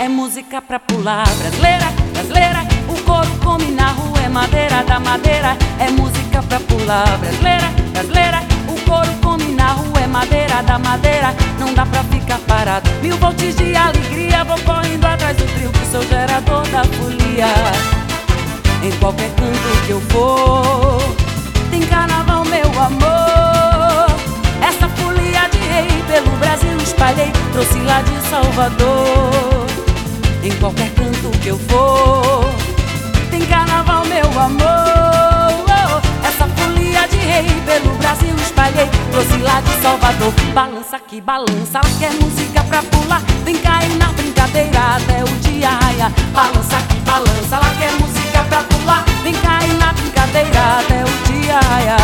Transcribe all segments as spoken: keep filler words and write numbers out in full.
é música pra pular. Brasileira, brasileira, o couro come na rua, é madeira da madeira, é música pra pular. Brasileira, brasileira, o couro come na rua, é madeira da madeira, não dá pra ficar parado. Mil volts de alegria, vou correndo atrás do trio, que sou gerador da folia. Em qualquer canto que eu for, tem carnaval, meu amor. Essa folia de rei pelo Brasil espalhei, trouxe lá de Salvador. Em qualquer canto que eu for, tem carnaval, meu amor. Essa folia de rei pelo Brasil espalhei, trouxe lá de Salvador. Balança que balança, ela quer música pra pular, vem cair na brincadeira até o dia raia. Balança que balança, ela quer música pra pular, vem cair na brincadeira até o dia raia.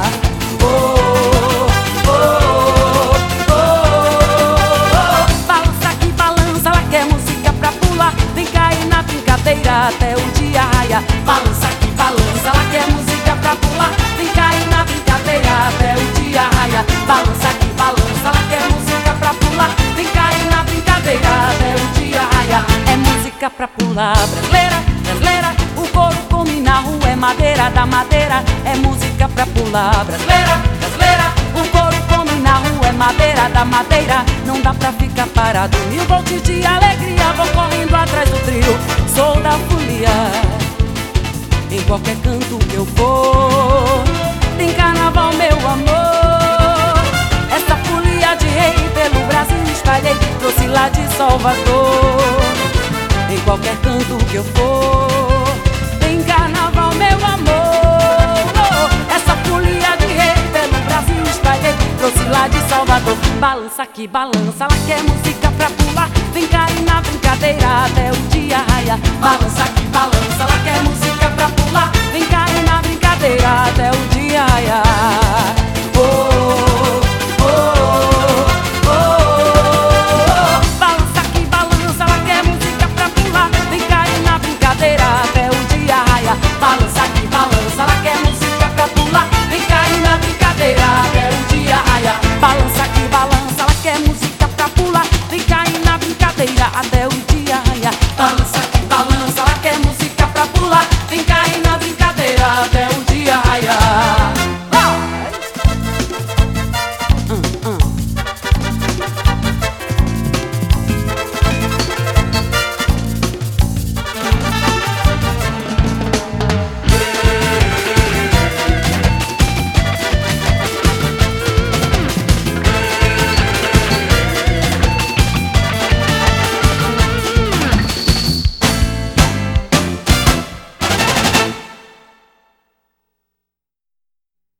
Oh, oh, oh, oh. Balança que balança, ela quer música pra pular, vem cair na brincadeira até o dia raia. Balança que balança, ela quer música pra pular, vem cair na brincadeira até o dia raia. Balança que balança, ela quer música pra pular, vem cair na brincadeira até o dia raia. É música pra pular. Brasileira, brasileira, o couro come na rua, é madeira da madeira, é música pra pular. Brasileira, brasileira, o couro come na rua, é madeira da madeira, não dá pra ficar parado. Mil volts de alegria, vou correndo atrás do trio, sou da folia. Em qualquer canto que eu for, tem carnaval, meu amor. Essa folia de rei pelo Brasil espalhei, trouxe lá de Salvador. Em qualquer canto que eu for, tem carnaval, meu amor. Essa folia de rei pelo Brasil espalhei, trouxe lá de Salvador. Balança que balança, ela quer música pra pular, vem cair na brincadeira até o dia raia. Balança que balança, ela quer música pra pular, vem cair na brincadeira até o dia raia. Oh, oh, oh, oh. Balança que balança, ela quer música pra pular, vem cair na brincadeira até o dia raia. Balança que balança, ela quer música pra pular, vem cair na brincadeira até o dia raia. Balança que balança, ela quer música pra pular, vem cair na brincadeira até